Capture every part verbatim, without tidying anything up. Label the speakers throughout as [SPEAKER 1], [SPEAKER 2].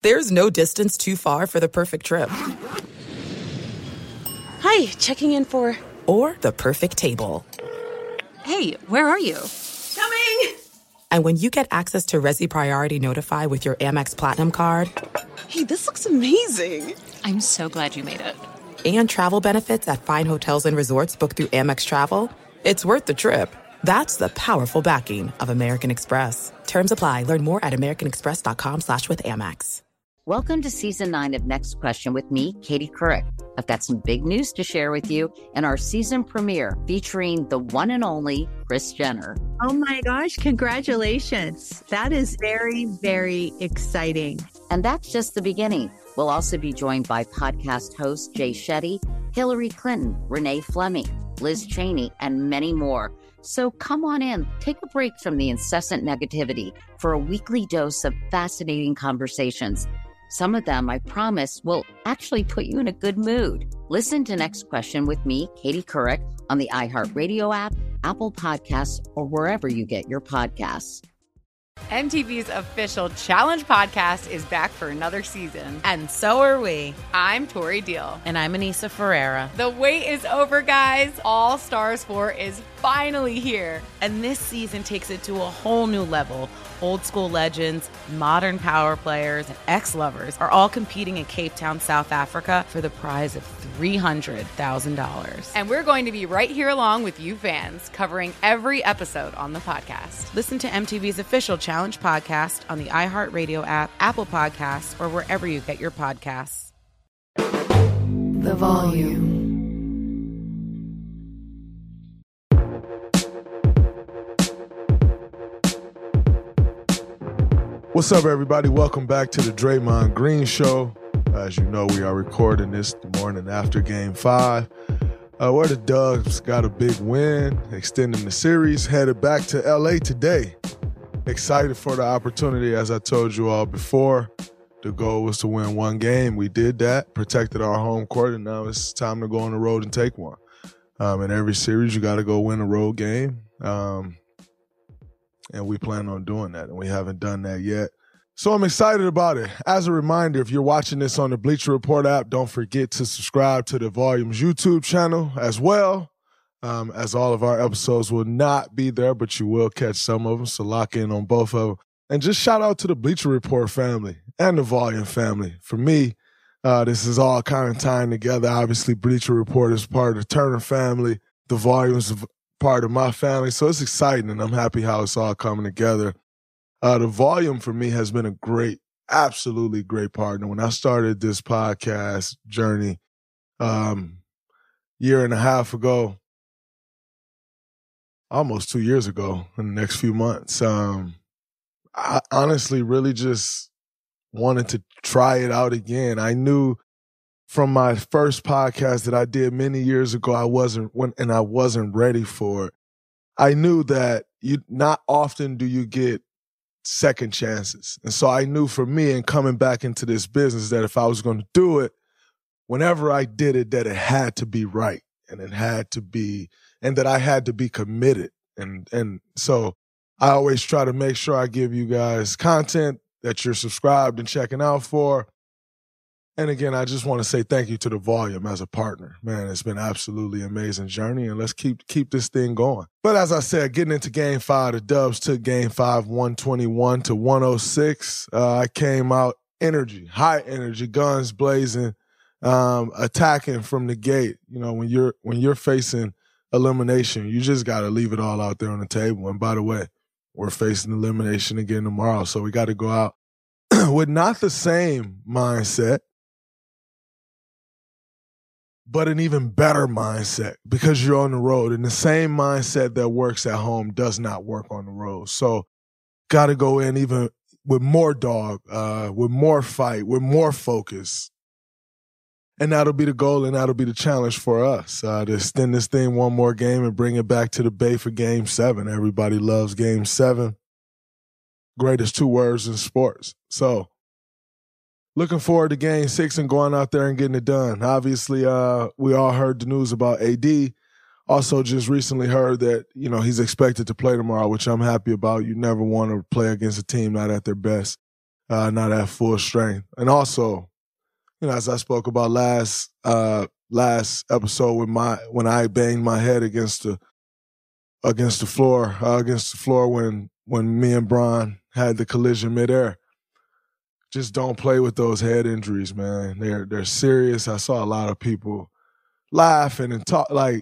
[SPEAKER 1] There's no distance too far for the perfect trip.
[SPEAKER 2] Hi, checking in for...
[SPEAKER 1] Or the perfect table.
[SPEAKER 3] Hey, where are you?
[SPEAKER 2] Coming!
[SPEAKER 1] And when you get access to Resi Priority Notify with your Amex Platinum card...
[SPEAKER 2] Hey, this looks amazing.
[SPEAKER 3] I'm so glad you made it.
[SPEAKER 1] And travel benefits at fine hotels and resorts booked through Amex Travel, it's worth the trip. That's the powerful backing of American Express. Terms apply. Learn more at americanexpress.com slash with Amex.
[SPEAKER 4] Welcome to season nine of Next Question with me, Katie Couric. I've got some big news to share with you in our season premiere featuring the one and only Kris Jenner.
[SPEAKER 5] Oh my gosh, congratulations. That is very, very exciting.
[SPEAKER 4] And that's just the beginning. We'll also be joined by podcast host Jay Shetty, Hillary Clinton, Renee Fleming, Liz Cheney, and many more. So come on in, take a break from the incessant negativity for a weekly dose of fascinating conversations. Some of them, I promise, will actually put you in a good mood. Listen to Next Question with me, Katie Couric, on the iHeartRadio app, Apple Podcasts, or wherever you get your podcasts.
[SPEAKER 6] M T V's official Challenge podcast is back for another season.
[SPEAKER 7] And so are we.
[SPEAKER 6] I'm Tori Deal.
[SPEAKER 7] And I'm Anissa Ferreira.
[SPEAKER 6] The wait is over, guys. All Stars four is finally here.
[SPEAKER 7] And this season takes it to a whole new level. Old school legends, modern power players, and ex-lovers are all competing in Cape Town, South Africa for the prize of three hundred thousand dollars.
[SPEAKER 6] And we're going to be right here along with you fans, covering every episode on the podcast.
[SPEAKER 7] Listen to M T V's official Challenge podcast on the iHeartRadio app, Apple Podcasts, or wherever you get your podcasts.
[SPEAKER 8] The Volume.
[SPEAKER 9] What's up, everybody? Welcome back to the Draymond Green Show. As you know, we are recording this the morning after Game five, uh, where the Dubs got a big win, extending the series, headed back to L A today. Excited for the opportunity, as I told you all before. The goal was to win one game. We did that, protected our home court, and now it's time to go on the road and take one. Um, in every series, you got to go win a road game. Um, And we plan on doing that, and we haven't done that yet. So I'm excited about it. As a reminder, if you're watching this on the Bleacher Report app, don't forget to subscribe to the Volume's YouTube channel as well, um, as all of our episodes will not be there, but you will catch some of them, so lock in on both of them. And just shout out to the Bleacher Report family and the Volume family. For me, uh, this is all kind of tying together. Obviously, Bleacher Report is part of the Turner family. The Volume's part of my family, so it's exciting, and I'm happy how it's all coming together. Uh, the Volume for me has been a great, absolutely great partner. When I started this podcast journey um, year and a half ago, almost two years ago, in the next few months, um, I honestly really just wanted to try it out again. I knew from my first podcast that I did many years ago, I wasn't when, and I wasn't ready for it. I knew that you not often do you get second chances. And so I knew for me in coming back into this business that if I was going to do it, whenever I did it, that it had to be right and it had to be, and that I had to be committed. And, and so I always try to make sure I give you guys content that you're subscribed and checking out for. And again, I just want to say thank you to the Volume as a partner. Man, it's been absolutely amazing journey, and let's keep keep this thing going. But as I said, getting into Game five, the Dubs took Game five one twenty-one to one oh six. Uh, I came out energy, high energy, guns blazing, um, attacking from the gate. You know, when you're when you're facing elimination, you just got to leave it all out there on the table. And by the way, we're facing elimination again tomorrow, so we got to go out with not the same mindset, but an even better mindset because you're on the road. And the same mindset that works at home does not work on the road. So got to go in even with more dog, uh, with more fight, with more focus. And that'll be the goal, and that'll be the challenge for us, uh, to extend this thing one more game and bring it back to the Bay for Game seven. Everybody loves Game seven. Greatest two words in sports. So looking forward to Game six and going out there and getting it done. Obviously, uh, we all heard the news about A D. Also just recently heard that, you know, he's expected to play tomorrow, which I'm happy about. You never want to play against a team not at their best. uh, not at full strength. And also, you know, as I spoke about last uh, last episode with my when I banged my head against the against the floor, uh, against the floor when when me and Bron had the collision midair. Just don't play with those head injuries, man. They're they're serious. I saw a lot of people laughing and talk like,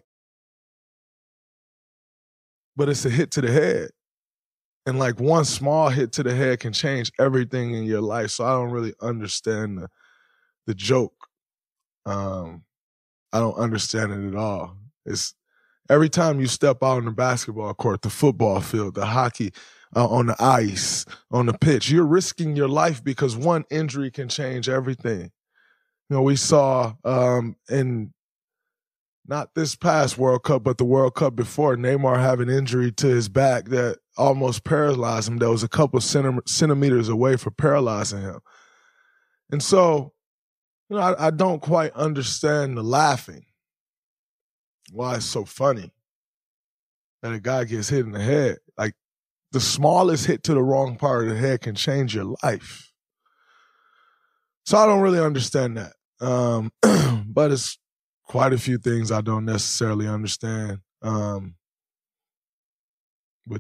[SPEAKER 9] but it's a hit to the head. And like one small hit to the head can change everything in your life. So I don't really understand the the joke. Um, I don't understand it at all. It's every time you step out on the basketball court, the football field, the hockey, uh, on the ice, on the pitch, you're risking your life because one injury can change everything. You know, we saw um, in not this past World Cup, but the World Cup before, Neymar have an injury to his back that almost paralyzed him. That was a couple centi- centimeters away from paralyzing him. And so, you know, I, I don't quite understand the laughing. Why it's so funny that a guy gets hit in the head. Like, the smallest hit to the wrong part of the head can change your life. So I don't really understand that. Um, but it's quite a few things I don't necessarily understand um, with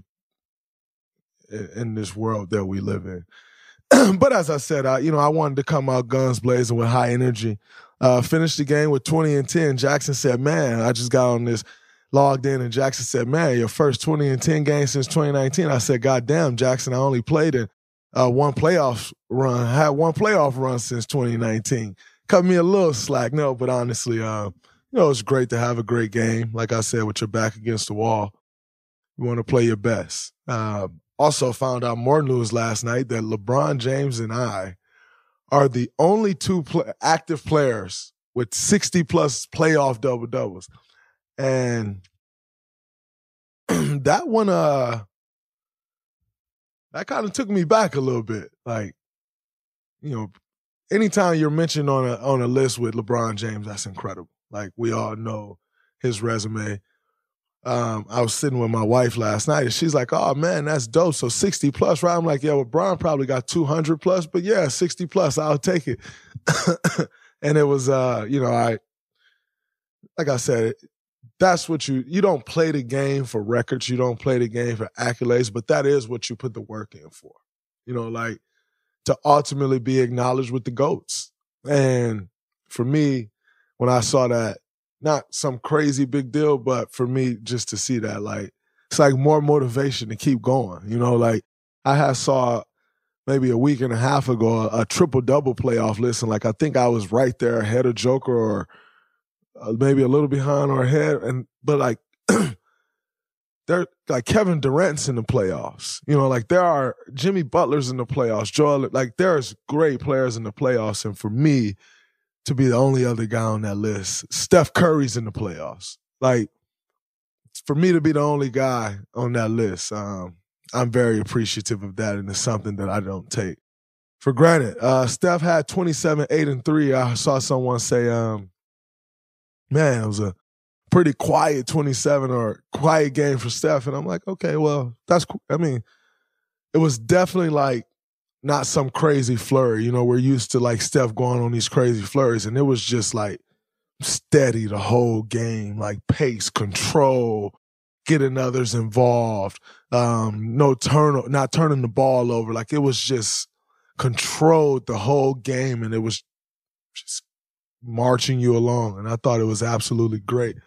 [SPEAKER 9] in this world that we live in. But as I said, I, you know, I wanted to come out guns blazing with high energy. Uh, finished the game with twenty and ten. Jackson said, man, I just got on this, logged in, and Jackson said, man, your first twenty and ten game since twenty nineteen. I said, God damn, Jackson, I only played in uh, one playoff run. I had one playoff run since twenty nineteen. Cut me a little slack. No, but honestly, uh, you know, it's great to have a great game. Like I said, with your back against the wall, you want to play your best. Uh, also found out more news last night that LeBron James and I are the only two play- active players with sixty-plus playoff double-doubles. And that one, uh, that kind of took me back a little bit. Like, you know, anytime you're mentioned on a on a list with LeBron James, that's incredible. Like, we all know his resume. Um, I was sitting with my wife last night, and she's like, oh, man, that's dope. So sixty plus, right? I'm like, yeah, well, Bron probably got two hundred plus, but yeah, sixty plus, I'll take it. And it was, uh, you know, I, like I said, that's what you, you don't play the game for records. You don't play the game for accolades, but that is what you put the work in for. You know, like, to ultimately be acknowledged with the GOATs. And for me, when I saw that, not some crazy big deal, but for me, just to see that, like, it's like more motivation to keep going. You know, like, I had saw maybe a week and a half ago a, a triple-double playoff list, and, like, I think I was right there ahead of Joker or uh, maybe a little behind or ahead. And but, like, they're like Kevin Durant's in the playoffs. You know, like, there are Jimmy Butler's in the playoffs. Joel, like, there's great players in the playoffs. And for me to be the only other guy on that list, Steph Curry's in the playoffs. Like, for me to be the only guy on that list, um, I'm very appreciative of that, and it's something that I don't take for granted. Uh, Steph had twenty-seven, eight, and three. I saw someone say, um, man, it was a pretty quiet twenty-seven or quiet game for Steph. And I'm like, okay, well, that's cool. I mean, it was definitely like not some crazy flurry. You know, we're used to like Steph going on these crazy flurries, and it was just like steady the whole game, like pace, control, getting others involved, um, no turn, not turning the ball over. Like, it was just controlled the whole game, and it was just marching you along. And I thought it was absolutely great.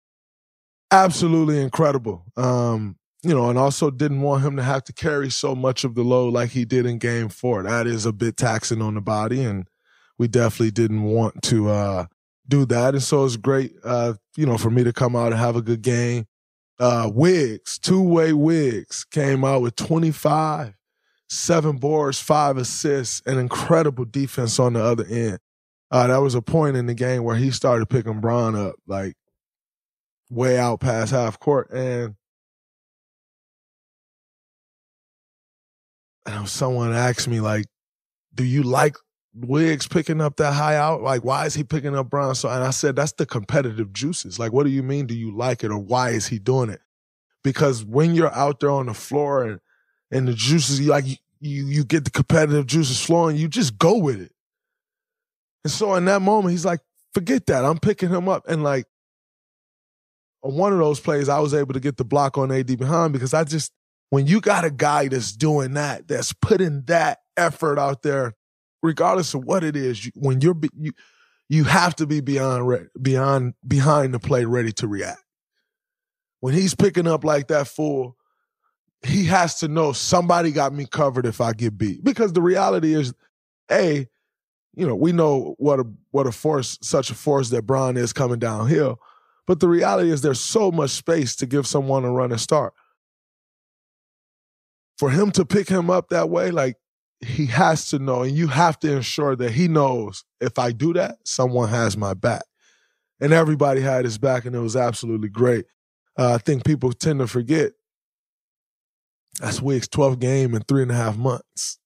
[SPEAKER 9] Absolutely incredible. Um, you know, and also didn't want him to have to carry so much of the load like he did in game four. That is a bit taxing on the body, and we definitely didn't want to uh, do that. And so it's great, uh, you know, for me to come out and have a good game. Uh, Wiggs, two-way Wiggs, came out with twenty-five, seven boards, five assists, and incredible defense on the other end. Uh, that was a point in the game where he started picking Bron up, like, way out past half court. And And someone asked me, like, do you like Wiggs picking up that high out? Like, why is he picking up Bron? So, and I said, that's the competitive juices. Like, what do you mean, do you like it, or why is he doing it? Because when you're out there on the floor and, and the juices, you like, you you get the competitive juices flowing, you just go with it. And so in that moment, he's like, forget that. I'm picking him up. And like on one of those plays, I was able to get the block on A D behind because I just, when you got a guy that's doing that, that's putting that effort out there, regardless of what it is, you, when you're you you have to be beyond re- beyond behind the play, ready to react. When he's picking up like that full, he has to know somebody got me covered if I get beat. Because the reality is, A, you know, we know what a what a force, such a force that Bron is coming downhill. But the reality is there's so much space to give someone a run and start. For him to pick him up that way, like, he has to know, and you have to ensure that he knows if I do that, someone has my back. And everybody had his back, and it was absolutely great. Uh, I think people tend to forget that's Wiggs' twelfth game in three and a half months.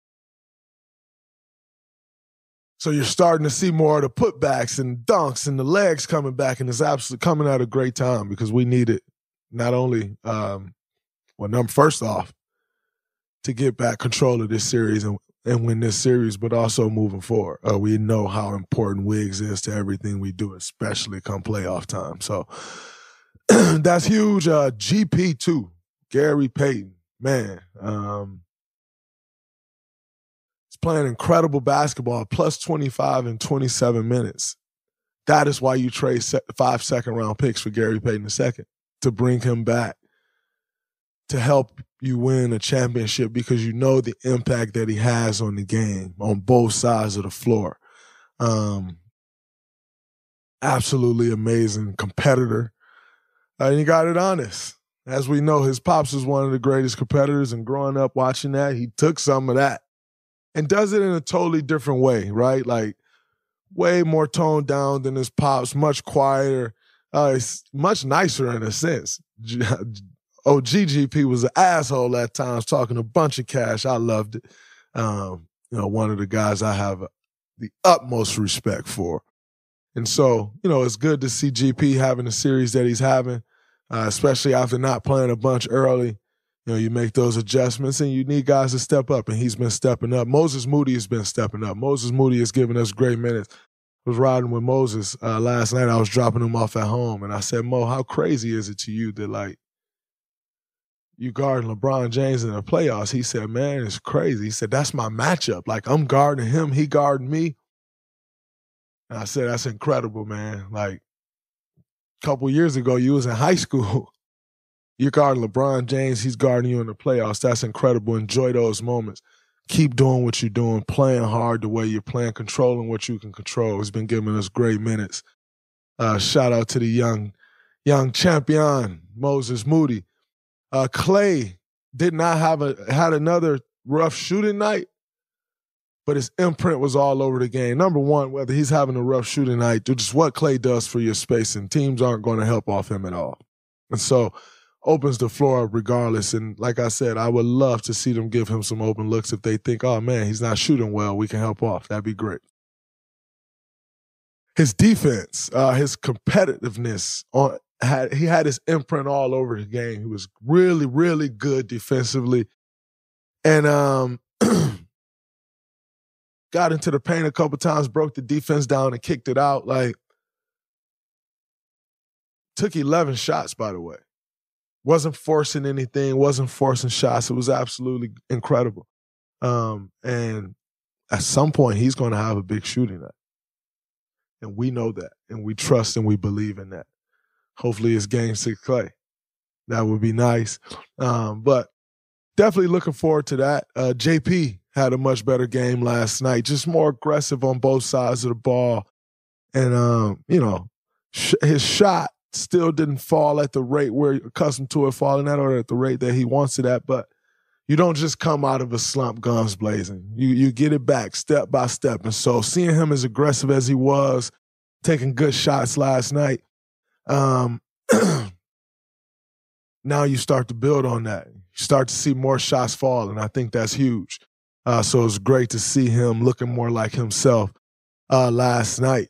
[SPEAKER 9] So you're starting to see more of the putbacks and dunks and the legs coming back, and it's absolutely coming at a great time because we need it not only, um, well, number first off, to get back control of this series and, and win this series, but also moving forward. Uh, we know how important Wiggs is to everything we do, especially come playoff time. So that's huge. Uh, G P two, Gary Payton, man. Um, he's playing incredible basketball, plus twenty-five in twenty-seven minutes. That is why you trade se- five second-round picks for Gary Payton the second, to bring him back, to help you win a championship because you know the impact that he has on the game on both sides of the floor. Um, absolutely amazing competitor. Uh, and he got it honest. As we know, his pops was one of the greatest competitors, and growing up watching that, he took some of that and does it in a totally different way, right? Like, way more toned down than his pops, much quieter. Uh, it's much nicer in a sense. Oh, G G P was an asshole at times, talking a bunch of cash. I loved it. Um, you know, one of the guys I have the utmost respect for. And so, you know, it's good to see G P having the series that he's having, uh, especially after not playing a bunch early. You know, you make those adjustments and you need guys to step up, and he's been stepping up. Moses Moody has been stepping up. Moses Moody has given us great minutes. I was riding with Moses uh, last night. I was dropping him off at home, and I said, Mo, how crazy is it to you that, like, you guarding LeBron James in the playoffs? He said, man, it's crazy. He said, that's my matchup. Like, I'm guarding him, he guarding me. And I said, that's incredible, man. Like, a couple years ago, you was in high school. You're guarding LeBron James, he's guarding you in the playoffs. That's incredible. Enjoy those moments. Keep doing what you're doing, playing hard the way you're playing, controlling what you can control. He's been giving us great minutes. Uh, shout out to the young, young champion, Moses Moody. Uh, Clay did not have a had another rough shooting night, but his imprint was all over the game. Number one, whether he's having a rough shooting night, which is what Clay does for your spacing, teams aren't going to help off him at all. And so opens the floor up regardless. And like I said, I would love to see them give him some open looks if they think, oh, man, he's not shooting well, we can help off. That'd be great. His defense, uh, his competitiveness on Had, he had his imprint all over the game. He was really, really good defensively. And um, got into the paint a couple times, broke the defense down and kicked it out. Like, took eleven shots, by the way. Wasn't forcing anything, wasn't forcing shots. It was absolutely incredible. Um, and at some point, he's going to have a big shooting night. And we know that, and we trust and we believe in that. Hopefully it's game six Clay. That would be nice. Um, but definitely looking forward to that. Uh, J P had a much better game last night, just more aggressive on both sides of the ball. And, um, you know, sh- his shot still didn't fall at the rate we're accustomed to it falling at, or at the rate that he wants it at. But you don't just come out of a slump guns blazing. You, you get it back step by step. And so seeing him as aggressive as he was, taking good shots last night, Um, now you start to build on that. You start to see more shots fall, and I think that's huge. Uh, so it's great to see him looking more like himself uh, last night,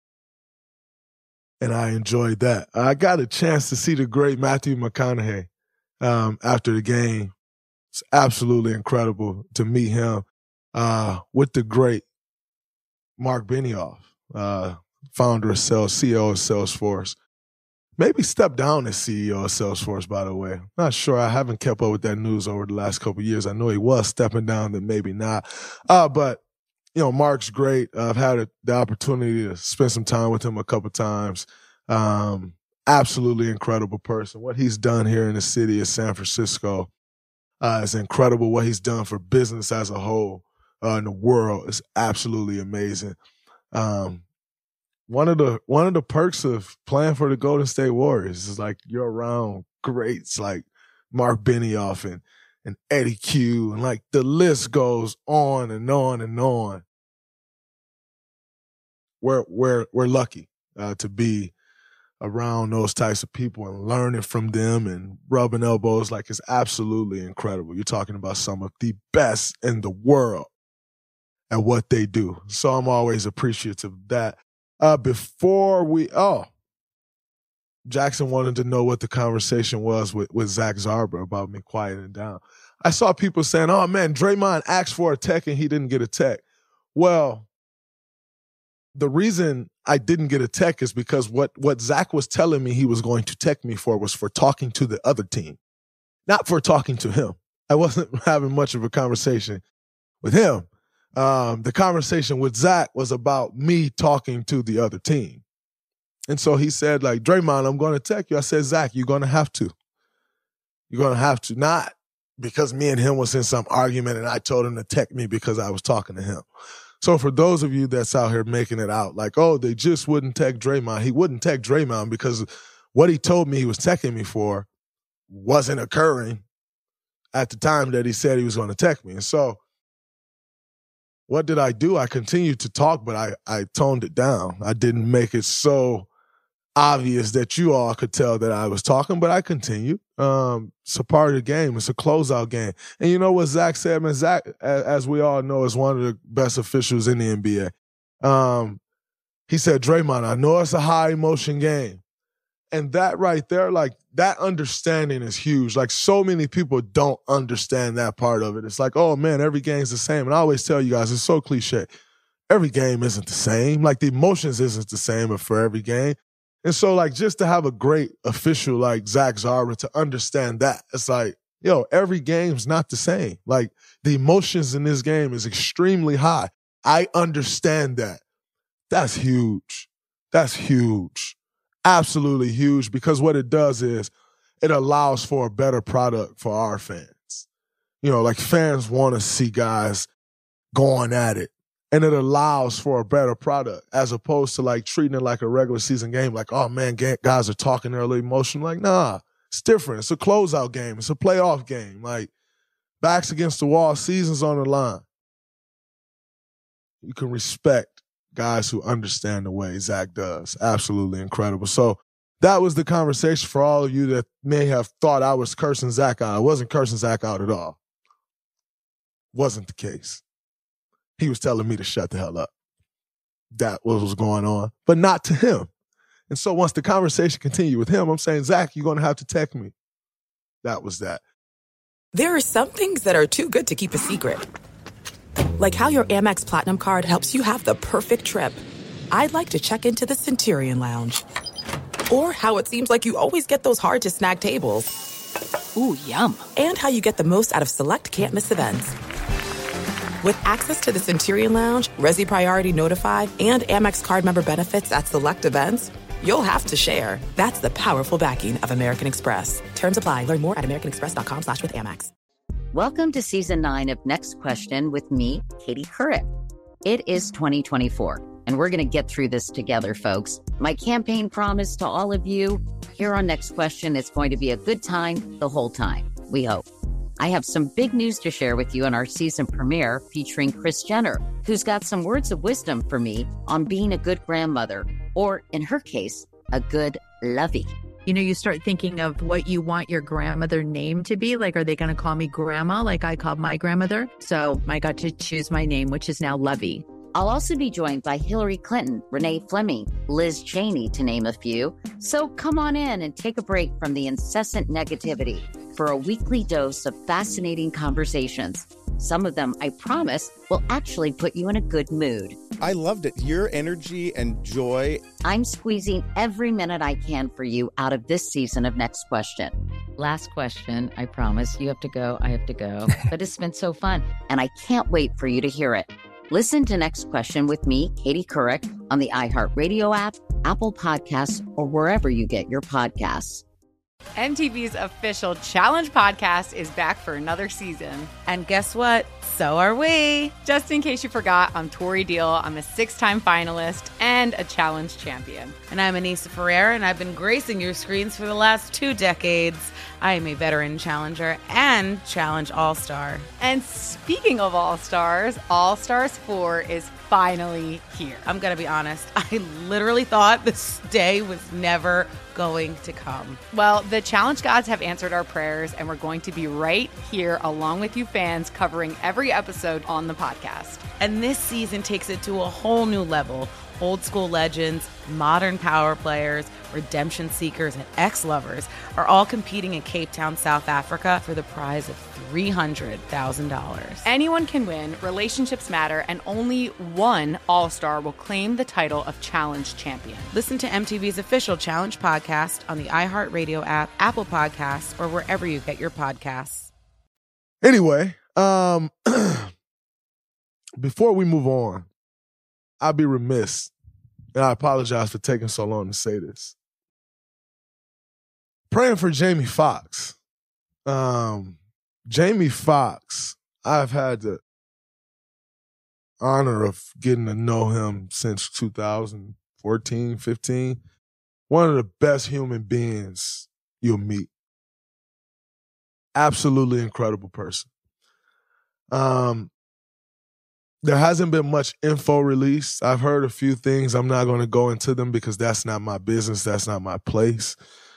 [SPEAKER 9] and I enjoyed that. I got a chance to see the great Matthew McConaughey um, after the game, It's absolutely incredible to meet him uh, with the great Mark Benioff, uh, founder of Sales, C E O of Salesforce. Maybe step down as C E O of Salesforce, by the way. Not sure. I haven't kept up with that news over the last couple of years. I know he was stepping down, then maybe not. Uh, but, you know, Mark's great. Uh, I've had a, the opportunity to spend some time with him a couple times. Um, absolutely incredible person. What he's done here in the city of San Francisco uh, is incredible. What he's done for business as a whole uh, in the world is absolutely amazing. Um, One of the one of the perks of playing for the Golden State Warriors is like you're around greats like Mark Benioff and, and Eddie Q, and like the list goes on and on and on. We're we're we're lucky uh, to be around those types of people and learning from them and rubbing elbows. Like, it's absolutely incredible. You're talking about some of the best in the world at what they do. So I'm always appreciative of that. Uh, before we, oh, Jackson wanted to know what the conversation was with, with Zach Zarber about me quieting down. I saw people saying, oh, man, Draymond asked for a tech and he didn't get a tech. Well, the reason I didn't get a tech is because what, what Zach was telling me he was going to tech me for was for talking to the other team, not for talking to him. I wasn't having much of a conversation with him. Um, the conversation with Zach was about me talking to the other team. And so he said, like, Draymond, I'm going to tech you. I said, Zach, you're going to have to. You're going to have to. Not because me and him was in some argument and I told him to tech me because I was talking to him. So for those of you that's out here making it out like, oh, they just wouldn't tech Draymond. He wouldn't tech Draymond because what he told me he was teching me for wasn't occurring at the time that he said he was going to tech me. And so what did I do? I continued to talk, but I, I toned it down. I didn't make it so obvious that you all could tell that I was talking, but I continued. Um, it's a part of the game. It's a closeout game. And you know what Zach said? Man, Zach, as we all know, is one of the best officials in the N B A. Um, he said, Draymond, I know it's a high-emotion game. And that right there, like, that understanding is huge. Like, so many people don't understand that part of it. It's like, oh, man, every game's the same. And I always tell you guys, it's so cliche. Every game isn't the same. Like, the emotions isn't the same for every game. And so, like, just to have a great official like Zach Zarber to understand that, it's like, yo, every game's not the same. Like, the emotions in this game is extremely high. I understand that. That's huge. That's huge. Absolutely huge, because what it does is it allows for a better product for our fans. You know, like, fans want to see guys going at it, and it allows for a better product as opposed to like treating it like a regular season game. Like, oh man, guys are talking early emotion. Like, nah, it's different. It's a closeout game. It's a playoff game. Like, backs against the wall, season's on the line. You can respect guys who understand the way Zach does. Absolutely incredible. So that was the conversation for all of you that may have thought I was cursing Zach out. I wasn't cursing Zach out at all. Wasn't the case. He was telling me to shut the hell up. That was what was going on, but not to him. And so once the conversation continued with him, I'm saying, Zach, you're going to have to tech me. That was that.
[SPEAKER 1] There are some things that are too good to keep a secret. Like how your Amex Platinum card helps you have the perfect trip. I'd like to check into the Centurion Lounge. Or how it seems like you always get those hard-to-snag tables.
[SPEAKER 3] Ooh, yum.
[SPEAKER 1] And how you get the most out of select can't-miss events. With access to the Centurion Lounge, Resi Priority Notified, and Amex card member benefits at select events, you'll have to share. That's the powerful backing of American Express. Terms apply. Learn more at americanexpress.com slash with Amex.
[SPEAKER 4] Welcome to season nine of Next Question with me, Katie Couric. It is twenty twenty-four, and we're going to get through this together, folks. My campaign promise to all of you here on Next Question is going to be a good time the whole time, we hope. I have some big news to share with you in our season premiere featuring Kris Jenner, who's got some words of wisdom for me on being a good grandmother, or in her case, a good lovey.
[SPEAKER 5] You know, you start thinking of what you want your grandmother name to be. Like, are they going to call me grandma like I called my grandmother? So I got to choose my name, which is now Lovey.
[SPEAKER 4] I'll also be joined by Hillary Clinton, Renee Fleming, Liz Cheney, to name a few. So come on in and take a break from the incessant negativity. for a weekly dose of fascinating conversations. Some of them, I promise, will actually put you in a good mood.
[SPEAKER 10] I loved it. Your energy and joy.
[SPEAKER 4] I'm squeezing every minute I can for you out of this season of Next Question. Last question, I promise. You have to go, I have to go. But it's been so fun, and I can't wait for you to hear it. Listen to Next Question with me, Katie Couric, on the iHeartRadio app, Apple Podcasts, or wherever you get your podcasts.
[SPEAKER 6] M T V's official Challenge podcast is back for another season.
[SPEAKER 7] And guess what? So are we.
[SPEAKER 6] Just in case you forgot, I'm Tori Deal. I'm a six-time finalist and a Challenge champion.
[SPEAKER 7] And I'm Anissa Ferreira, and I've been gracing your screens for the last two decades. I am a veteran challenger and Challenge All-Star.
[SPEAKER 6] And speaking of All-Stars, All-Stars four is finally here.
[SPEAKER 7] I'm going to be honest. I literally thought this day was never going to come.
[SPEAKER 6] Well, the Challenge gods have answered our prayers, and we're going to be right here along with you fans covering every episode on the podcast.
[SPEAKER 7] And this season takes it to a whole new level. Old school legends, modern power players, redemption seekers, and ex-lovers are all competing in Cape Town, South Africa for the prize of three hundred thousand dollars.
[SPEAKER 6] Anyone can win, relationships matter, and only one All-Star will claim the title of Challenge champion.
[SPEAKER 7] Listen to M T V's official Challenge podcast on the iHeartRadio app, Apple Podcasts, or wherever you get your podcasts.
[SPEAKER 9] Anyway, um, before we move on, I'd be remiss, and I apologize for taking so long to say this. Praying for Jamie Foxx. Um, Jamie Foxx, I've had the honor of getting to know him since two thousand fourteen, fifteen. One of the best human beings you'll meet. Absolutely incredible person. Um, There hasn't been much info released. I've heard a few things. I'm not going to go into them because that's not my business. That's not my place.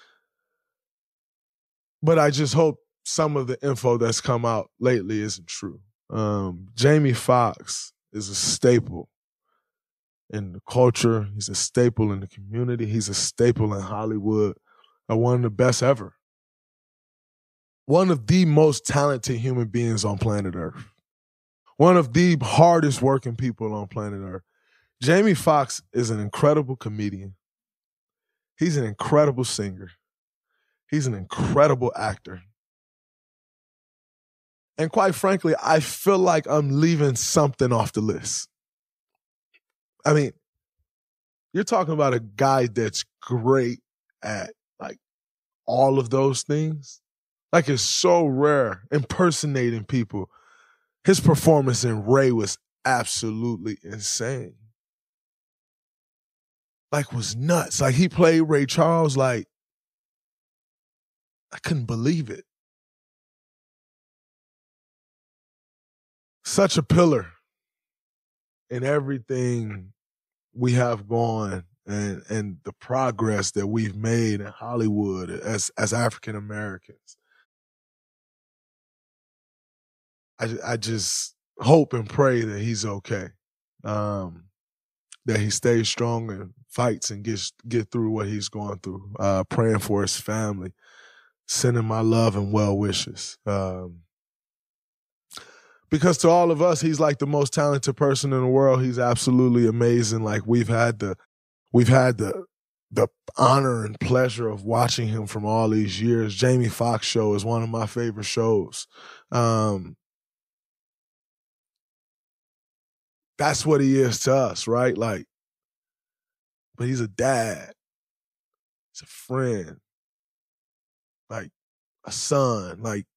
[SPEAKER 9] But I just hope some of the info that's come out lately isn't true. Um, Jamie Foxx is a staple in the culture. He's a staple in the community. He's a staple in Hollywood. Uh, one of the best ever. One of the most talented human beings on planet Earth. One of the hardest working people on planet Earth. Jamie Foxx is an incredible comedian. He's an incredible singer. He's an incredible actor. And quite frankly, I feel like I'm leaving something off the list. I mean, you're talking about a guy that's great at like all of those things. Like it's so rare impersonating people. His performance in Ray was absolutely insane. Like, was nuts. Like, he played Ray Charles like, I couldn't believe it. Such a pillar in everything we have going and, and the progress that we've made in Hollywood as, as African Americans. I, I just hope and pray that he's okay, um, that he stays strong and fights and gets get through what he's going through. Uh, praying for his family, sending my love and well wishes. Um, because to all of us, he's like the most talented person in the world. He's absolutely amazing. Like we've had the, we've had the, the honor and pleasure of watching him from all these years. Jamie Foxx show is one of my favorite shows. Um, That's what he is to us, right? Like, but he's a dad. He's a friend. Like, a son. Like,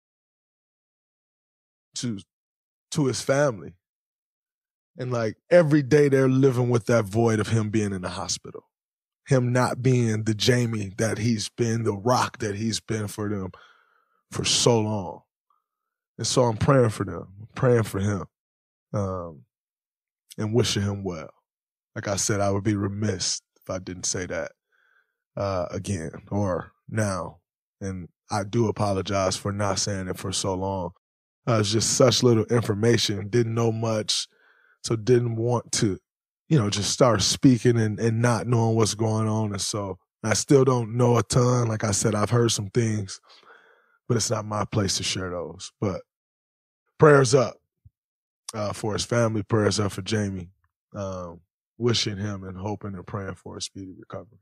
[SPEAKER 9] to, to his family. And like, every day they're living with that void of him being in the hospital. Him not being the Jamie that he's been, the rock that he's been for them for so long. And so I'm praying for them. I'm praying for him. Um, and wishing him well. Like I said, I would be remiss if I didn't say that uh, again or now. And I do apologize for not saying it for so long. Uh, it's just such little information, didn't know much, so didn't want to, you know, just start speaking and, and not knowing what's going on. And so I still don't know a ton. Like I said, I've heard some things, but it's not my place to share those. But prayers up uh, for his family, prayers up for Jamie, um, wishing him and hoping and praying for a speedy recovery.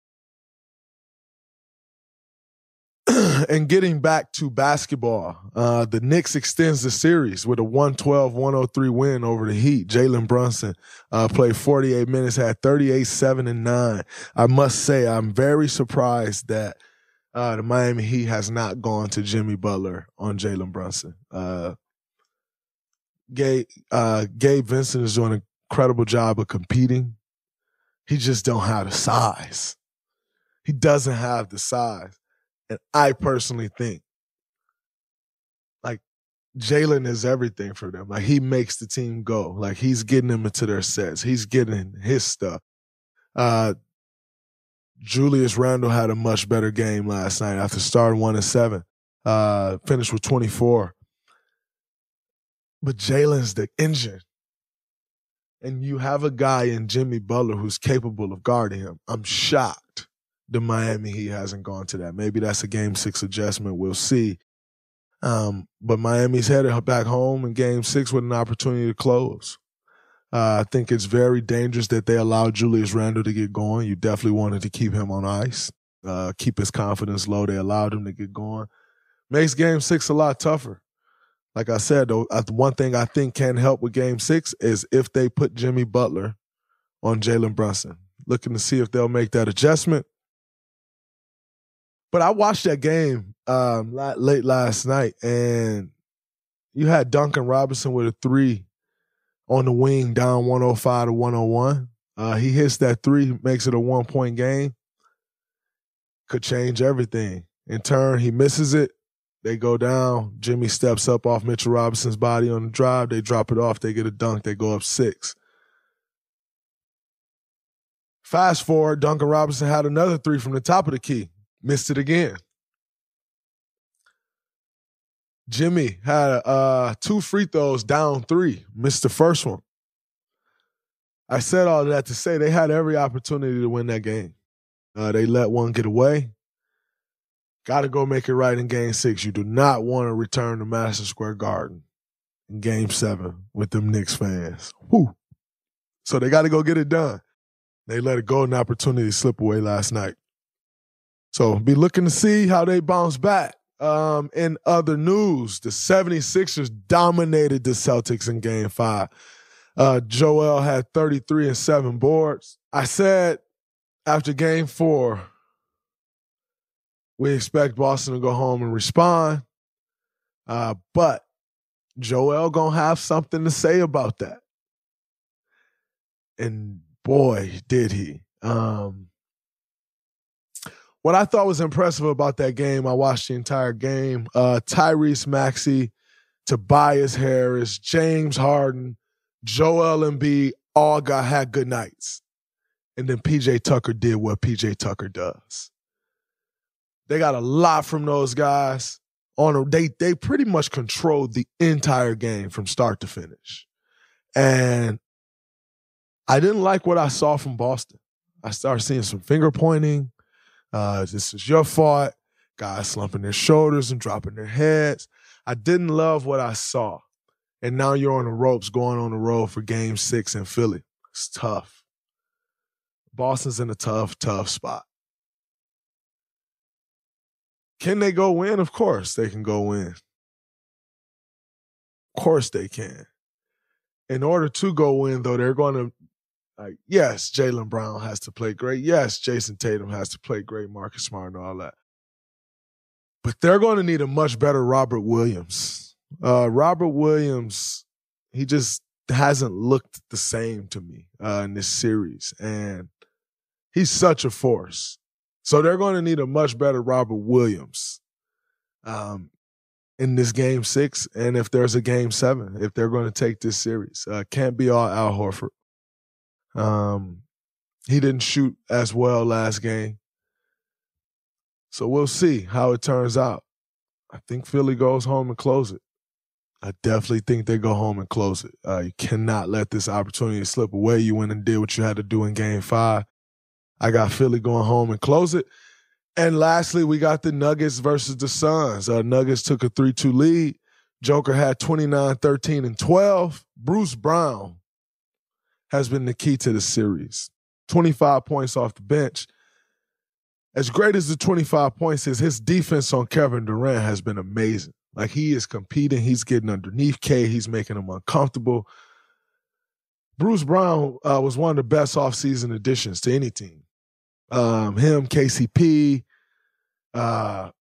[SPEAKER 9] And getting back to basketball, uh, the Knicks extends the series with a one twelve one oh three win over the Heat. Jalen Brunson uh, played forty-eight minutes, had thirty-eight, seven, and nine. I must say, I'm very surprised that uh, the Miami Heat has not gone to Jimmy Butler on Jalen Brunson. Uh, Gabe, uh, Gabe Vincent is doing an incredible job of competing. He just don't have the size. He doesn't have the size. And I personally think, like, Jalen is everything for them. Like, he makes the team go. Like, he's getting them into their sets. He's getting his stuff. Uh, Julius Randle had a much better game last night after starting one and seven. Uh, finished with twenty-four. But Jalen's the engine. And you have a guy in Jimmy Butler who's capable of guarding him. I'm shocked the Miami Heat hasn't gone to that. Maybe that's a game six adjustment. We'll see. Um, but Miami's headed back home in game six with an opportunity to close. Uh, I think it's very dangerous that they allowed Julius Randle to get going. You definitely wanted to keep him on ice, uh, keep his confidence low. They allowed him to get going. Makes game six a lot tougher. Like I said, though, one thing I think can help with game six is if they put Jimmy Butler on Jalen Brunson. Looking to see if they'll make that adjustment. But I watched that game um, late last night, and you had Duncan Robinson with a three on the wing down one oh five to one oh one. Uh, he hits that three, makes it a one-point game. Could change everything. In turn, he misses it. They go down. Jimmy steps up off Mitchell Robinson's body on the drive. They drop it off. They get a dunk. They go up six. Fast forward, Duncan Robinson had another three from the top of the key. Missed it again. Jimmy had uh, two free throws down three. Missed the first one. I said all that to say they had every opportunity to win that game. Uh, they let one get away. Got to go make it right in game six. You do not want to return to Madison Square Garden in game seven with them Knicks fans. Whew. So they got to go get it done. They let a golden opportunity slip away last night. So be looking to see how they bounce back. Um, in other news, the seventy-sixers dominated the Celtics in game five. Uh, Joel had thirty-three and seven boards. I said after game four, we expect Boston to go home and respond. Uh, but Joel gonna have something to say about that. And boy, did he. Um, What I thought was impressive about that game, I watched the entire game, uh, Tyrese Maxey, Tobias Harris, James Harden, Joel Embiid all got had good nights. And then P J Tucker did what P J Tucker does. They got a lot from those guys. On a, they they pretty much controlled the entire game from start to finish. And I didn't like what I saw from Boston. I started seeing some finger pointing. Uh, this is your fault. Guys slumping their shoulders and dropping their heads. I didn't love what I saw. And now you're on the ropes going on the road for game six in Philly. It's tough. Boston's in a tough, tough spot. Can they go win? Of course they can go win. Of course they can. In order to go win, though, they're going to Like, yes, Jaylen Brown has to play great. Yes, Jason Tatum has to play great, Marcus Smart and all that. But they're going to need a much better Robert Williams. Uh, Robert Williams, he just hasn't looked the same to me uh, in this series. And he's such a force. So they're going to need a much better Robert Williams um, in this game six. And if there's a game seven, if they're going to take this series, uh, can't be all Al Horford. Um, he didn't shoot as well last game. So we'll see how it turns out. I think Philly goes home and close it. I definitely think they go home and close it. Uh, you cannot let this opportunity slip away. You went and did what you had to do in game five. I got Philly going home and close it. And lastly, we got the Nuggets versus the Suns. Uh, Nuggets took a three two lead. Joker had twenty-nine, thirteen, and twelve. Bruce Brown has been the key to the series. twenty-five points off the bench. As great as the twenty-five points is, his defense on Kevin Durant has been amazing. Like, he is competing. He's getting underneath K. He's making him uncomfortable. Bruce Brown uh, was one of the best offseason additions to any team. Um, him, K C P, uh,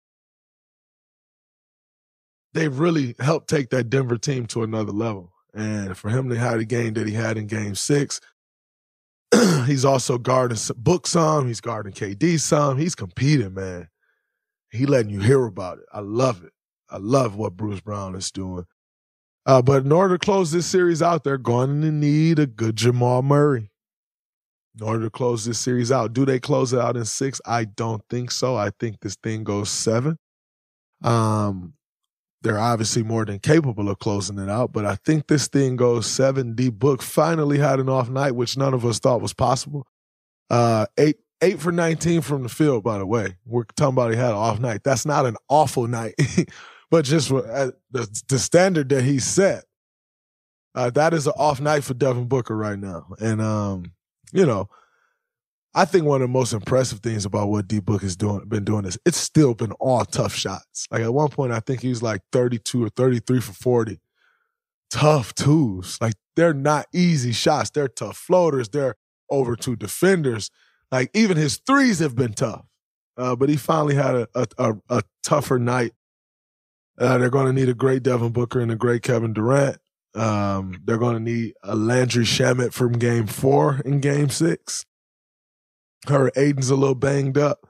[SPEAKER 9] they've really helped take that Denver team to another level. And for him to have the game that he had in game six, he's also guarding Book some. He's guarding K D some. He's competing, man. He letting you hear about it. I love it. I love what Bruce Brown is doing. Uh, but in order to close this series out, they're going to need a good Jamal Murray. In order to close this series out. Do they close it out in six? I don't think so. I think this thing goes seven. Um, they're obviously more than capable of closing it out, but I think this thing goes seven. D-Book finally had an off night, which none of us thought was possible. Uh, eight, eight for nineteen from the field, by the way. We're talking about he had an off night. That's not an awful night, but just uh, the, the standard that he set, uh, that is an off night for Devin Booker right now. And, um, you know, I think one of the most impressive things about what D-Book has doing, been doing is it's still been all tough shots. Like, at one point, I think he was like thirty-two or thirty-three for forty. Tough twos. Like, they're not easy shots. They're tough floaters. They're over two defenders. Like, even his threes have been tough. Uh, but he finally had a, a, a, a tougher night. Uh, they're going to need a great Devin Booker and a great Kevin Durant. Um, they're going to need a Landry Shamet from game four in game six. Her Aiden's a little banged up.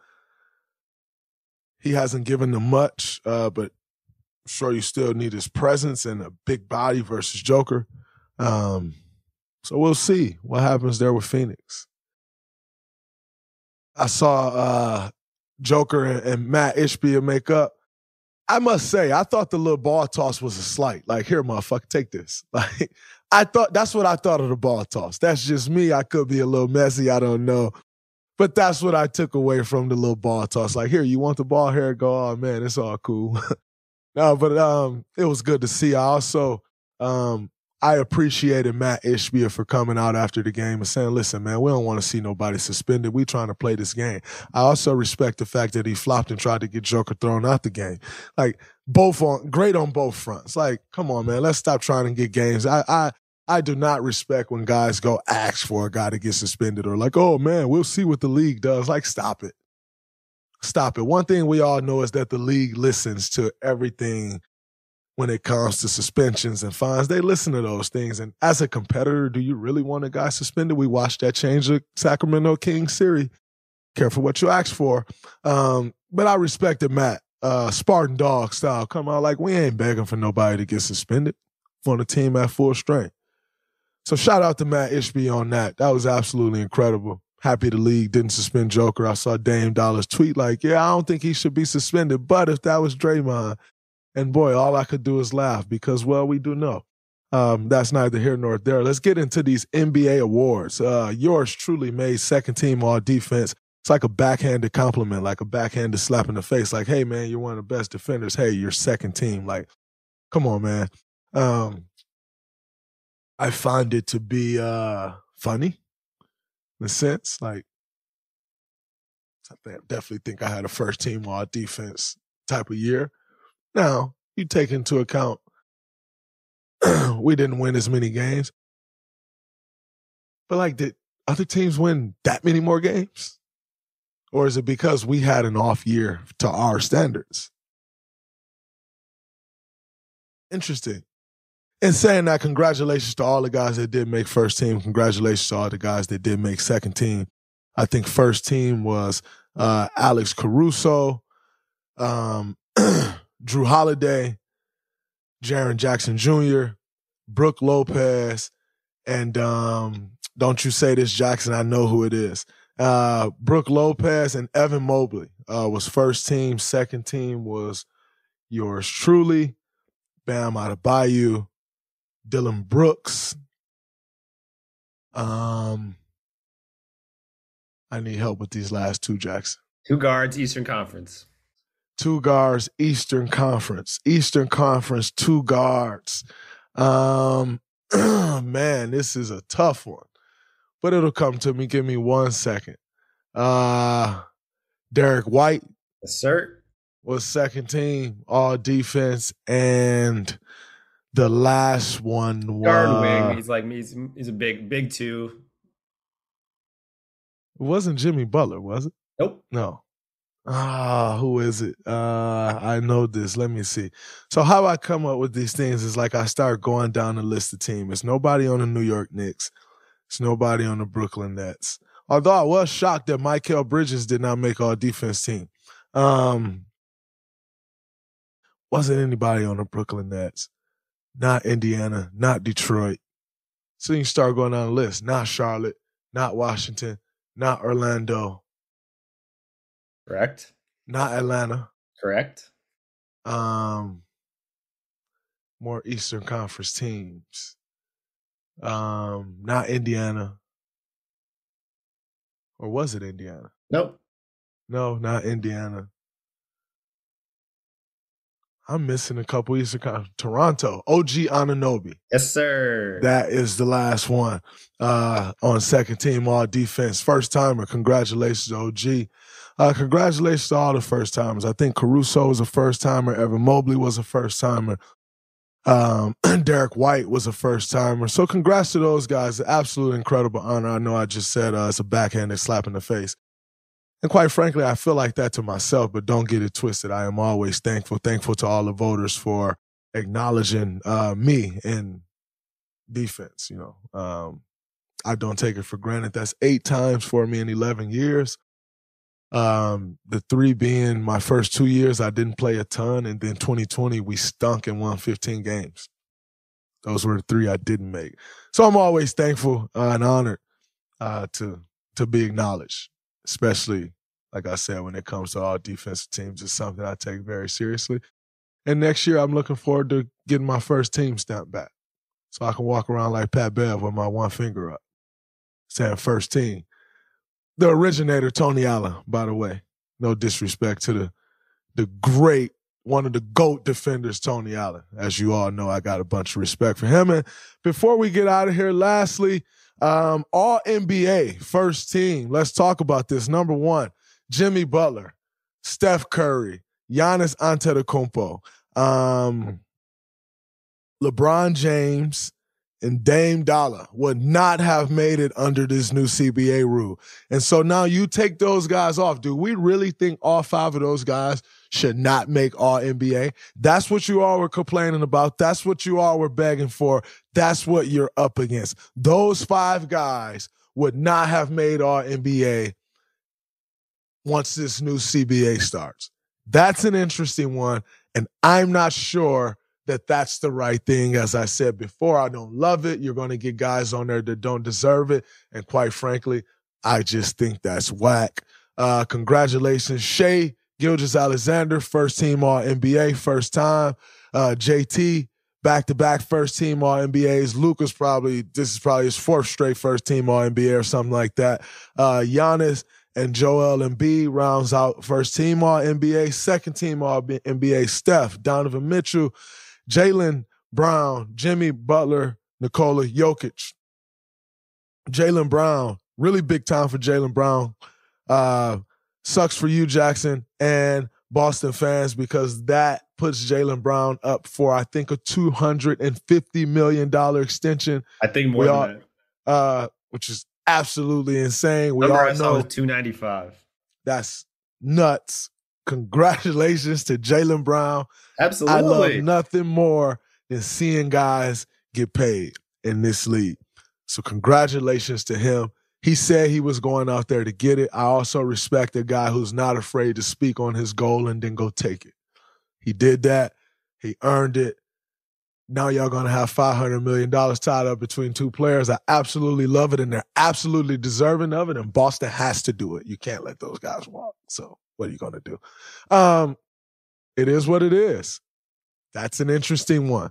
[SPEAKER 9] He hasn't given them much, uh, but I'm sure you still need his presence and a big body versus Joker. Um, so we'll see what happens there with Phoenix. I saw uh, Joker and, and Matt Ishbia make up. I must say, I thought the little ball toss was a slight. Like, here, motherfucker, take this. Like, I thought, that's what I thought of the ball toss. That's just me. I could be a little messy. I don't know. But that's what I took away from the little ball toss. Like, here, you want the ball? Here, go. Oh, man, it's all cool. No, but um, it was good to see. I also, um, I appreciated Matt Ishbia for coming out after the game and saying, listen, man, we don't want to see nobody suspended. We trying to play this game. I also respect the fact that he flopped and tried to get Joker thrown out the game. Like, both on, great on both fronts. Like, come on, man, let's stop trying to get games. I, I, I do not respect when guys go ask for a guy to get suspended or like, oh, man, we'll see what the league does. Like, stop it. Stop it. One thing we all know is that the league listens to everything when it comes to suspensions and fines. They listen to those things. And as a competitor, do you really want a guy suspended? We watched that change the Sacramento Kings series. Careful what you ask for. Um, but I respected Matt, uh, Spartan dog style. Come out like, we ain't begging for nobody to get suspended for the team at full strength. So shout out to Matt Ishbia on that. That was absolutely incredible. Happy the league didn't suspend Joker. I saw Dame Dollar's tweet like, yeah, I don't think he should be suspended. But if that was Draymond, and boy, all I could do is laugh because, well, we do know. Um, that's neither here nor there. Let's get into these N B A awards. Uh, yours truly made second team all defense. It's like a backhanded compliment, like a backhanded slap in the face. Like, hey, man, you're one of the best defenders. Hey, you're second team. Like, come on, man. Um, I find it to be uh, funny in a sense. Like, I definitely think I had a first team all defense type of year. Now, you take into account we didn't win as many games. But, like, did other teams win that many more games? Or is it because we had an off year to our standards? Interesting. In saying that, congratulations to all the guys that did make first team. Congratulations to all the guys that did make second team. I think first team was uh, Alex Caruso, um, Drew Holiday, Jaren Jackson Junior, Brooke Lopez, and um, don't you say this, Jackson, I know who it is. Uh, Brooke Lopez and Evan Mobley uh, was first team. Second team was yours truly, Bam Adebayo, Dylan Brooks. Um, I need help with these last two, Jackson.
[SPEAKER 11] Two guards, Eastern Conference.
[SPEAKER 9] Two guards, Eastern Conference. Eastern Conference, two guards. Um, man, this is a tough one. But it'll come to me. Give me one second. Uh, Derek White.
[SPEAKER 11] Yes, sir.
[SPEAKER 9] Was second team, all defense. And the last one was...
[SPEAKER 11] Guard wing. He's like, he's, he's a big, big two.
[SPEAKER 9] It wasn't Jimmy Butler, was it?
[SPEAKER 11] Nope.
[SPEAKER 9] No. Ah, who is it? Uh, I know this. Let me see. So how I come up with these things is like I start going down the list of teams. It's nobody on the New York Knicks. It's nobody on the Brooklyn Nets. Although I was shocked that Mikal Bridges did not make all defense team. Um, wasn't anybody on the Brooklyn Nets. Not Indiana, not Detroit. So you start going down the list. Not Charlotte, not Washington, not Orlando.
[SPEAKER 11] Correct.
[SPEAKER 9] Not Atlanta.
[SPEAKER 11] Correct.
[SPEAKER 9] Um, more Eastern Conference teams. Um, not Indiana. Or was it Indiana?
[SPEAKER 11] Nope.
[SPEAKER 9] No, not Indiana. I'm missing a couple Eastern Conference. Toronto. O G Anunoby.
[SPEAKER 11] Yes, sir.
[SPEAKER 9] That is the last one uh, on second team all defense. First timer. Congratulations, O G. Uh, congratulations to all the first timers. I think Caruso was a first timer. Evan Mobley was a first timer. Um, Derek White was a first timer. So congrats to those guys. Absolute incredible honor. I know I just said uh, it's a backhanded slap in the face. And quite frankly, I feel like that to myself, but don't get it twisted. I am always thankful, thankful to all the voters for acknowledging uh, me in defense. You know, um, I don't take it for granted. That's eight times for me in eleven years. Um, the three being my first two years, I didn't play a ton. And then twenty twenty, we stunk and won fifteen games. Those were the three I didn't make. So I'm always thankful uh, and honored uh, to to be acknowledged. Especially, like I said, when it comes to all defensive teams, it's something I take very seriously. And next year, I'm looking forward to getting my first team stamp back so I can walk around like Pat Bev with my one finger up, saying first team. The originator, Tony Allen, by the way. No disrespect to the the great, one of the GOAT defenders, Tony Allen. As you all know, I got a bunch of respect for him. And before we get out of here, lastly, Um, all N B A first team. Let's talk about this. Number one, Jimmy Butler, Steph Curry, Giannis Antetokounmpo, um, LeBron James, and Dame Dollar would not have made it under this new C B A rule. And so now you take those guys off. Do we really think all five of those guys should not make all N B A? That's what you all were complaining about. That's what you all were begging for. That's what you're up against. Those five guys would not have made all N B A once this new C B A starts. That's an interesting one, and I'm not sure that that's the right thing. As I said before, I don't love it. You're going to get guys on there that don't deserve it, and quite frankly, I just think that's whack. Uh, congratulations, Shai Gilgeous-Alexander, first team all N B A, first time. Uh, J T, back-to-back first team all N B As. Luka's probably, this is probably his fourth straight first team all N B A or something like that. Uh, Giannis and Joel Embiid rounds out first team all N B A, second team all N B A. Steph, Donovan Mitchell, Jaylen Brown, Jimmy Butler, Nikola Jokic. Jaylen Brown, really big time for Jaylen Brown. Uh, sucks for you, Jackson, and Boston fans, because that puts Jaylen Brown up for, I think, a two hundred fifty million dollars extension.
[SPEAKER 11] I think more we
[SPEAKER 9] than
[SPEAKER 11] all,
[SPEAKER 9] that. Uh, which is absolutely insane. We
[SPEAKER 11] Number
[SPEAKER 9] all
[SPEAKER 11] I saw
[SPEAKER 9] know
[SPEAKER 11] was two ninety-five.
[SPEAKER 9] That's nuts. Congratulations to Jaylen Brown.
[SPEAKER 11] Absolutely.
[SPEAKER 9] I love nothing more than seeing guys get paid in this league. So congratulations to him. He said he was going out there to get it. I also respect a guy who's not afraid to speak on his goal and then go take it. He did that. He earned it. Now y'all going to have five hundred million dollars tied up between two players. I absolutely love it, and they're absolutely deserving of it, and Boston has to do it. You can't let those guys walk. So what are you going to do? Um, it is what it is. That's an interesting one.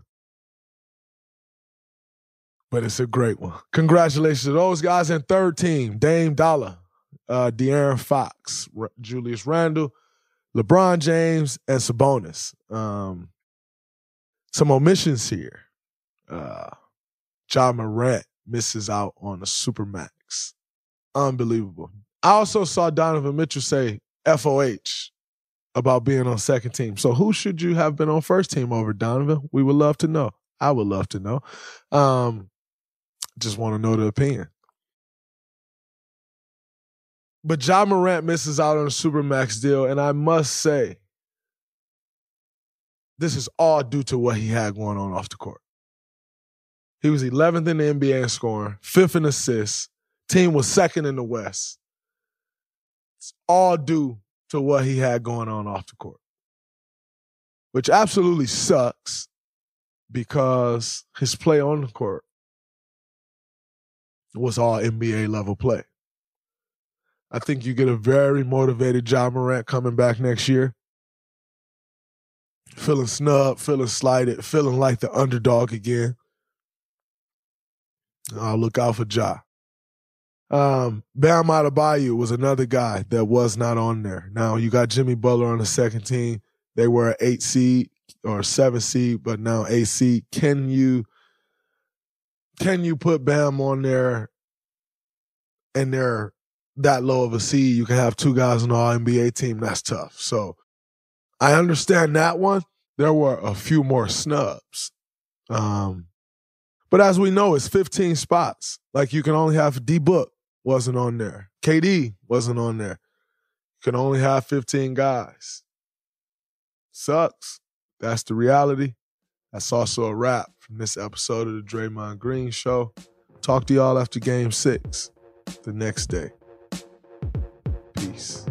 [SPEAKER 9] But it's a great one. Congratulations to those guys in third team. Dame Dollar. uh, De'Aaron Fox, R- Julius Randle, LeBron James, and Sabonis. Um, some omissions here. Uh, Ja Morant misses out on a Supermax. Unbelievable. I also saw Donovan Mitchell say F O H about being on second team. So who should you have been on first team over, Donovan? We would love to know. I would love to know. Um, just want to know the opinion. But Ja Morant misses out on a Supermax deal, and I must say, this is all due to what he had going on off the court. He was eleventh in the N B A in scoring, fifth in assists. Team was second in the West. It's all due to what he had going on off the court, which absolutely sucks because his play on the court was all N B A level play. I think you get a very motivated Ja Morant coming back next year, feeling snubbed, feeling slighted, feeling like the underdog again. I'll look out for Ja. Um, Bam Adebayo was another guy that was not on there. Now, you got Jimmy Butler on the second team. They were an eight seed or seven seed, but now eight seed. Can you, can you put Bam on there and they're that low of a seed? You can have two guys on the All N B A team. That's tough. So I understand that one. There were a few more snubs. Um, but as we know, it's fifteen spots. Like you can only have D-Book wasn't on there. K D wasn't on there. You can only have fifteen guys. Sucks. That's the reality. That's also a wrap from this episode of the Draymond Green Show. Talk to y'all after game six the next day. Peace.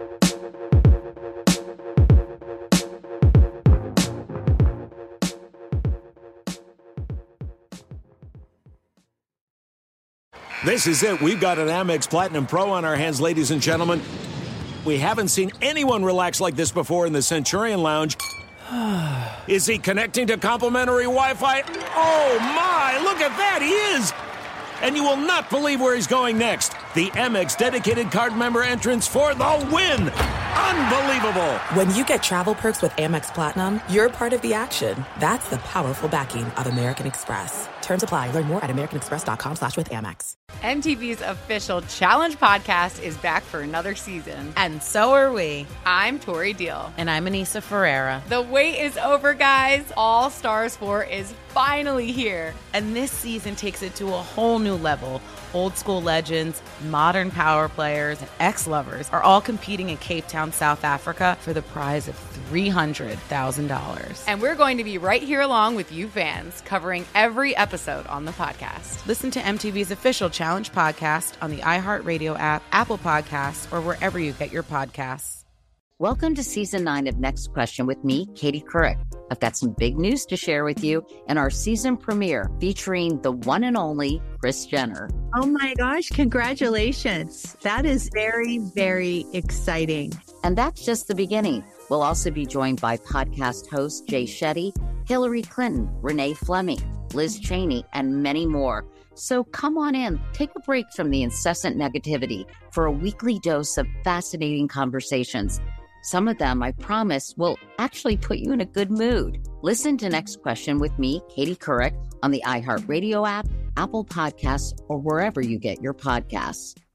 [SPEAKER 12] This is it. We've got an Amex Platinum Pro on our hands, ladies and gentlemen. We haven't seen anyone relax like this before in the Centurion Lounge. Is he connecting to complimentary Wi-Fi? Oh, my. Look at that. He is. And you will not believe where he's going next. The Amex dedicated card member entrance for the win. Unbelievable.
[SPEAKER 1] When you get travel perks with Amex Platinum, you're part of the action. That's the powerful backing of American Express. Terms apply. Learn more at americanexpress.com slash with Amex.
[SPEAKER 6] M T V's official Challenge podcast is back for another season.
[SPEAKER 7] And so are we.
[SPEAKER 6] I'm Tori Deal.
[SPEAKER 7] And I'm Anissa Ferreira.
[SPEAKER 6] The wait is over, guys. All Stars four is finally here.
[SPEAKER 7] And this season takes it to a whole new level. Old school legends, modern power players, and ex-lovers are all competing in Cape Town, South Africa for the prize of three hundred thousand dollars.
[SPEAKER 6] And we're going to be right here along with you fans, covering every episode on the podcast.
[SPEAKER 7] Listen to M T V's official Challenge podcast on the iHeartRadio app, Apple Podcasts, or wherever you get your podcasts.
[SPEAKER 4] Welcome to season nine of Next Question with me, Katie Couric. I've got some big news to share with you in our season premiere featuring the one and only Kris Jenner.
[SPEAKER 5] Oh my gosh, congratulations. That is very, very exciting.
[SPEAKER 4] And that's just the beginning. We'll also be joined by podcast host Jay Shetty, Hillary Clinton, Renee Fleming, Liz Cheney, and many more. So come on in, take a break from the incessant negativity for a weekly dose of fascinating conversations. Some of them, I promise, will actually put you in a good mood. Listen to Next Question with me, Katie Couric, on the iHeartRadio app, Apple Podcasts, or wherever you get your podcasts.